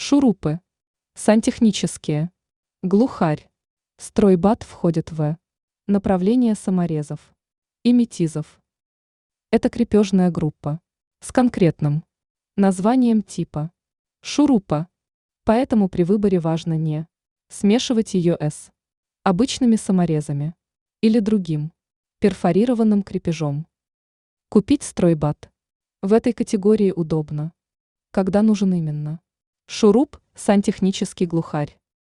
Шурупы. Сантехнические. Глухарь. Стройбат входит в направление саморезов и метизов. Это крепежная группа с конкретным названием типа шурупа, поэтому при выборе важно не смешивать ее с обычными саморезами или другим перфорированным крепежом. Купить стройбат в этой категории удобно, когда нужен именно шуруп, сантехнический глухарь.